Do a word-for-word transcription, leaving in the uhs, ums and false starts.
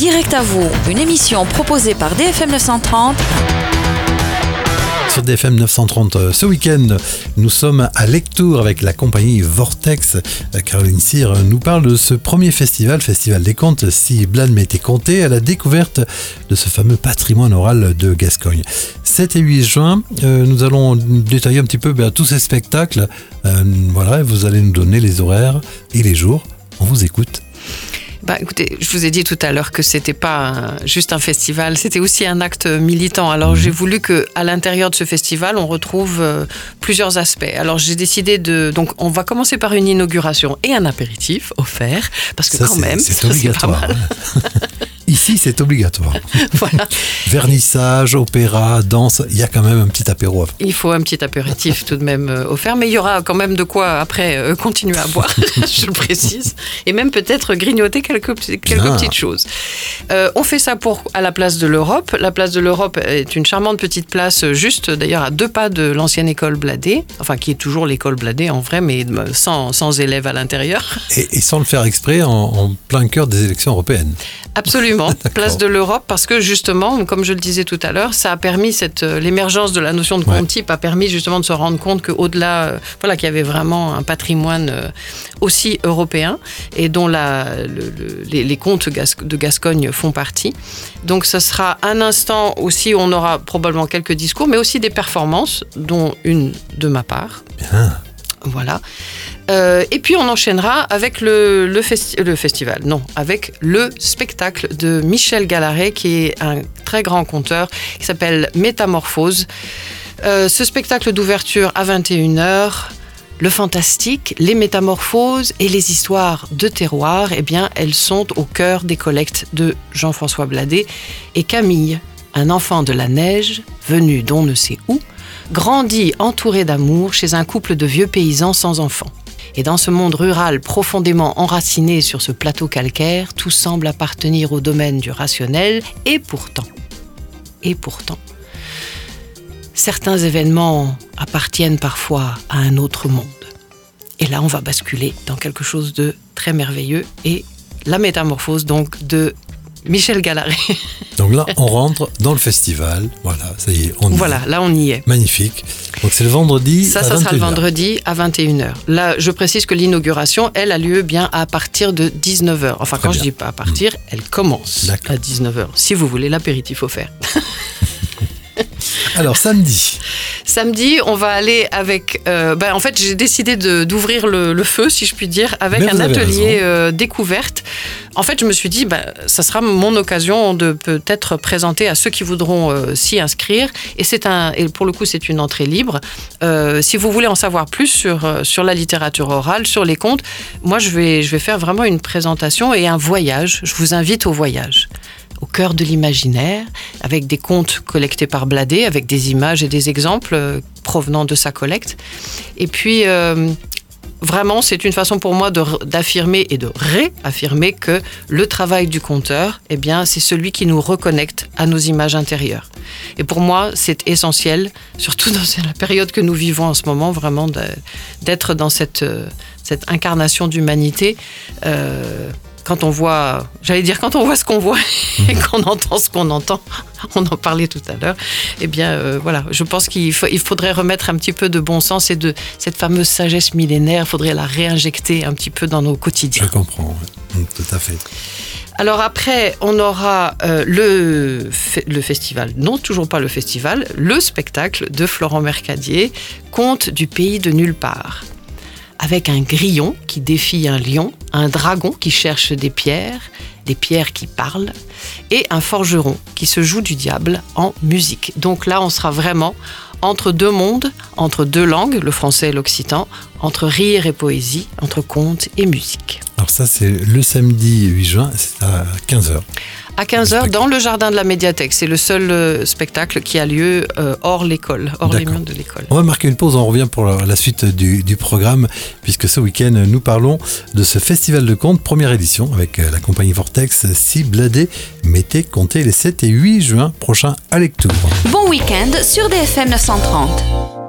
Direct à vous, une émission proposée par D F M neuf cent trente. Sur D F M neuf cent trente, ce week-end, nous sommes à Lectoure avec la compagnie Vortex. Caroline Cyr nous parle de ce premier festival, Festival des Contes, Si Blade m'était conté, à la découverte de ce fameux patrimoine oral de Gascogne. sept et huit juin, euh, nous allons détailler un petit peu ben, tous ces spectacles. Euh, voilà, vous allez nous donner les horaires et les jours. On vous écoute. Bah, écoutez, je vous ai dit tout à l'heure que c'était pas un, juste un festival, c'était aussi un acte militant. Alors, mmh. j'ai voulu que, à l'intérieur de ce festival, on retrouve euh, plusieurs aspects. Alors, j'ai décidé de, donc, on va commencer par une inauguration et un apéritif offert, parce que ça, quand c'est, même, c'est ça, obligatoire. C'est pas mal. Ici, c'est obligatoire. Voilà. Vernissage, opéra, danse, il y a quand même un petit apéro. Il faut un petit apéritif tout de même euh, offert, mais il y aura quand même de quoi après euh, continuer à boire, je le précise, et même peut-être grignoter quelques, quelques petites choses. Euh, on fait ça pour, à la place de l'Europe. La place de l'Europe est une charmante petite place, juste d'ailleurs à deux pas de l'ancienne école Bladé, enfin qui est toujours l'école Bladé en vrai, mais sans, sans élèves à l'intérieur. Et, et sans le faire exprès, en, en plein cœur des élections européennes. Absolument, place de l'Europe, parce que justement, comme je le disais tout à l'heure, ça a permis, cette, l'émergence de la notion de conte type a permis justement de se rendre compte qu'au-delà, euh, voilà, qu'il y avait vraiment un patrimoine euh, aussi européen et dont la, le, le, les, les contes de Gascogne font partie. Donc ce sera un instant aussi où on aura probablement quelques discours, mais aussi des performances, dont une de ma part. Bien. Voilà. Euh, et puis on enchaînera avec le, le, festi- le festival, non, avec le spectacle de Michel Gallaret, qui est un très grand conteur, qui s'appelle Métamorphose. Euh, ce spectacle d'ouverture à vingt et une heures, le fantastique, les métamorphoses et les histoires de terroir, eh bien, elles sont au cœur des collectes de Jean-François Bladé et Camille, un enfant de la neige, venu d'on ne sait où, grandit entouré d'amour chez un couple de vieux paysans sans enfants. Et dans ce monde rural profondément enraciné sur ce plateau calcaire, tout semble appartenir au domaine du rationnel, et pourtant, et pourtant, certains événements appartiennent parfois à un autre monde. Et là, on va basculer dans quelque chose de très merveilleux, et la métamorphose donc de Michel Gallaret. Donc là, on rentre dans le festival. Voilà, ça y est, on y Voilà, est. là, on y est. Magnifique. Donc c'est le vendredi ça, à ça vingt et une heures. sera le vendredi à vingt et une heures. Là, je précise que l'inauguration, elle, a lieu bien à partir de dix-neuf heures. Enfin, Très quand bien. je dis pas à partir, mmh. elle commence D'accord. à dix-neuf heures. Si vous voulez l'apéritif offert. Alors, samedi. Samedi, on va aller avec... Euh, ben, en fait, j'ai décidé de, d'ouvrir le, le feu, si je puis dire, avec Mais un atelier euh, raison. découverte. En fait, je me suis dit, ben, ça sera mon occasion de peut-être présenter à ceux qui voudront euh, s'y inscrire. Et, c'est un, et pour le coup, c'est une entrée libre. Euh, si vous voulez en savoir plus sur, euh, sur la littérature orale, sur les contes, moi, je vais, je vais faire vraiment une présentation et un voyage. Je vous invite au voyage. Au cœur de l'imaginaire, avec des contes collectés par Bladé, avec des images et des exemples euh, provenant de sa collecte. Et puis, euh, vraiment, c'est une façon pour moi de, d'affirmer et de réaffirmer que le travail du conteur, eh bien, c'est celui qui nous reconnecte à nos images intérieures. Et pour moi, c'est essentiel, surtout dans la période que nous vivons en ce moment, vraiment de, d'être dans cette, cette incarnation d'humanité. Euh, Quand on voit, j'allais dire quand on voit ce qu'on voit et qu'on entend ce qu'on entend, on en parlait tout à l'heure, eh bien euh, voilà, je pense qu'il faut, il faudrait remettre un petit peu de bon sens et de cette fameuse sagesse millénaire, il faudrait la réinjecter un petit peu dans nos quotidiens. Je comprends, oui. Tout à fait. Alors après, on aura euh, le, le festival, non toujours pas le festival, le spectacle de Florent Mercadier, Contes du pays de nulle part. Avec un grillon qui défie un lion, un dragon qui cherche des pierres, des pierres qui parlent, et un forgeron qui se joue du diable en musique. Donc là, on sera vraiment entre deux mondes, entre deux langues, le français et l'occitan, entre rire et poésie, entre conte et musique. Alors ça, c'est le samedi huit juin, c'est à quinze heures. À quinze heures, dans le jardin de la médiathèque. C'est le seul euh, spectacle qui a lieu euh, hors l'école, hors les murs de l'école. On va marquer une pause, on revient pour la, la suite du, du programme, puisque ce week-end, nous parlons de ce festival de contes, première édition, avec la compagnie Vortex, Si Bladé m'était conté les sept et huit juin prochains à Lectoure. Bon week-end sur D F M neuf cent trente.